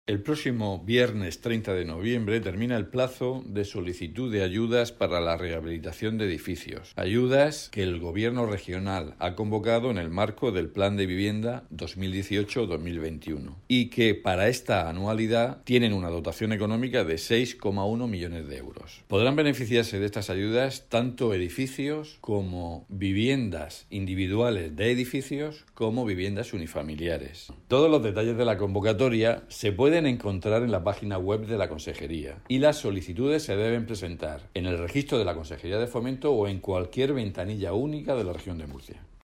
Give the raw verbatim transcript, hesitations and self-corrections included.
El próximo viernes treinta de noviembre termina el plazo de solicitud de ayudas para la rehabilitación de edificios. Ayudas que el Gobierno regional ha convocado en el marco del Plan de Vivienda dos mil dieciocho dos mil veintiuno y que para esta anualidad tienen una dotación económica de seis coma uno millones de euros. Podrán beneficiarse de estas ayudas tanto edificios como viviendas individuales de edificios como viviendas unifamiliares. Todos los detalles de la convocatoria se pueden encontrar en la página web de la Consejería y las solicitudes se deben presentar en el registro de la Consejería de Fomento o en cualquier ventanilla única de la región de Murcia.